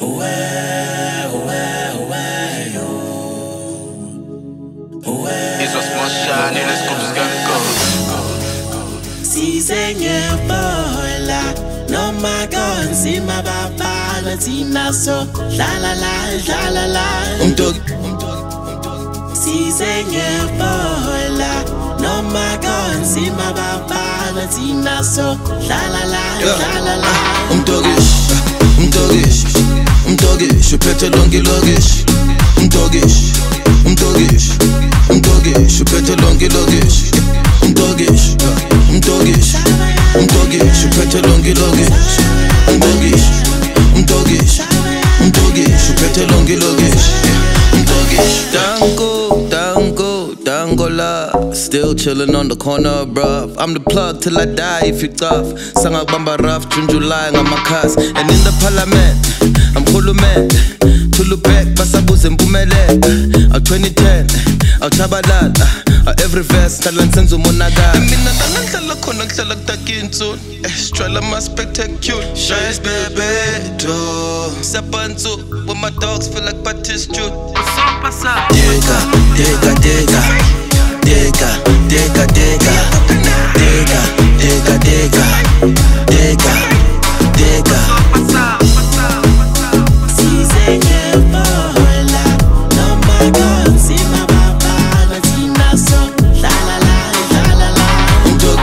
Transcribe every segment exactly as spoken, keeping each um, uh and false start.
Hizo smoshani, let's go, just gotta go. Sisengefola noma konzima babala thina so la la la la la la Umdog Sisengefola noma konzima babala thina so la la la la la la Umdogish, umdogish, umdogish, uphethe lonke ilokishi. Umdogish, umdogish, umdogish, uphethe lonke ilokishi. Umdogish, umdogish, umdogish, uphethe lonke ilokishi. Umdogish, umdogish, umdogish, uphethe lonke ilokishi. Umdogish. Dango, dango, dangola. Still chillin' on the corner, bruv. I'm the plug till I die if you tough. Sangak bamba rough, June, July, ngamakhas. And in the parliament, I'm khulumet. Tulubek, basabuze mpumelelo. Aw twenty ten, aw chabalala. Aw every verse, kalan senzo monakala. Mina ngihlala khona ngihlala kutakinso. Strala ma spectacular. Shines bebeto. Sabantu, when my dogs feel like Batista. What's up? Dega, dega, dega. Dega, dega, dega. Dega, dega, dega. Dega, dega. Sisengefola noma konzima babala thina so la la la la la la Umdog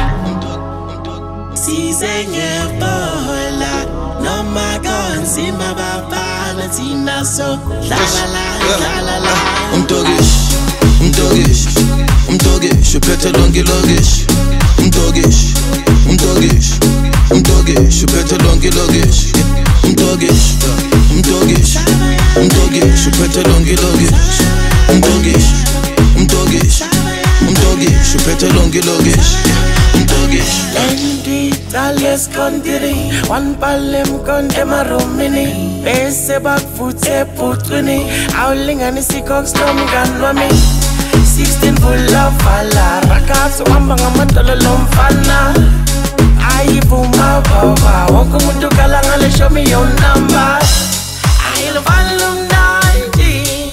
Sisengefola noma konzima babala thina so la la la la la la Umdogish, umdogish, umdogish, uphethe lonke ilokishi. Umdogish, umdogish, umdogish, uphethe lonke ilokishi. Umdogish, umdogish, umdogish, uphethe lonke ilokishi. Umdogish, umdogish, umdogish, uphethe lonke ilokishi. Umdogish. Enditales kontiri one palem kon emarumini bese bakfuthe putrini awulinganisi cox nomngani wami sixteen full of vala rakatso hamba ngamadolo lomfana ayivuma baba wonke umuntu kala ngale show me your number ayilo volume ninety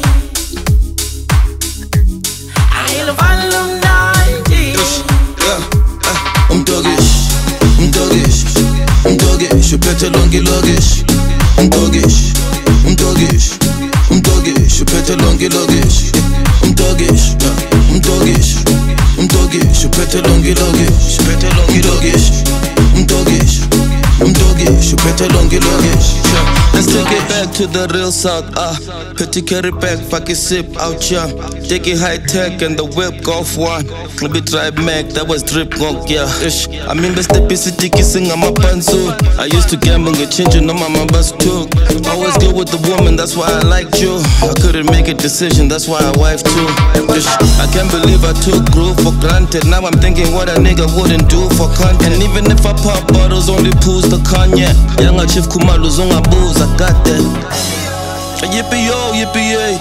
ayilo volume ninety Umdogish, umdogish, umdogish, uphethe lonke ilokishi. Umdogish, umdogish, umdogish, uphethe lonke ilokishi. Umdogish, umdogish, umdogish, uphethe lonke ilokishi. Umdogish, umdogish, umdogish, uphethe lonke ilokishi. Let's take it back to the real south, ah. Petty carry back, fuck it sip out ya. Take it high tech and the whip golf one. Maybe tribe Mac, that was drip gong, yeah. Ish. I mean, best the city kissing on my panzu. I used to gamble and changing on my mama's too. Always good with the woman, that's why I liked you. I couldn't make a decision, that's why I wife too. Ish. I can't believe I took groove for granted. Now I'm thinking what a nigga wouldn't do for content. And even if I pop bottles, only pools the cognac. Young Chief Kumalu Zunga booze, I got that. Yippee yo, yippee yay.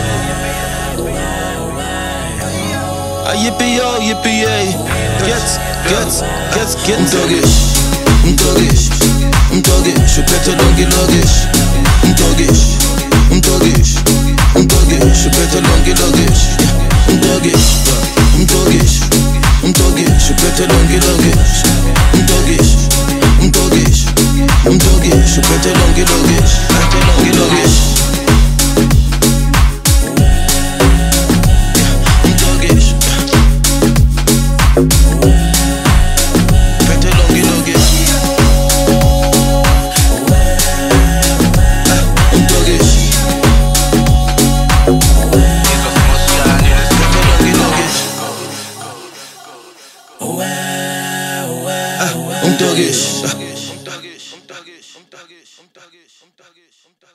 Yippee yo, yippee yay. Gets, gets, gets, gets. Umdogish, umdogish, umdogish, uphethe lonke ilokishi. Umdogish, umdogish, umdogish, uphethe lonke ilokishi. Umdogish, umdogish, umdogish, uphethe lonke ilokishi. Umdogish, umdogish, umdogish, uphethe lonke ilokishi. Uphethe lonke ilokishi. Umdogish.